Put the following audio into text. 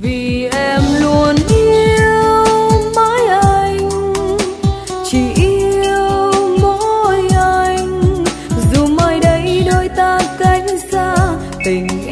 vì em luôn yêu mãi anh, chỉ yêu mỗi anh, dù mai đây đôi ta cách xa tình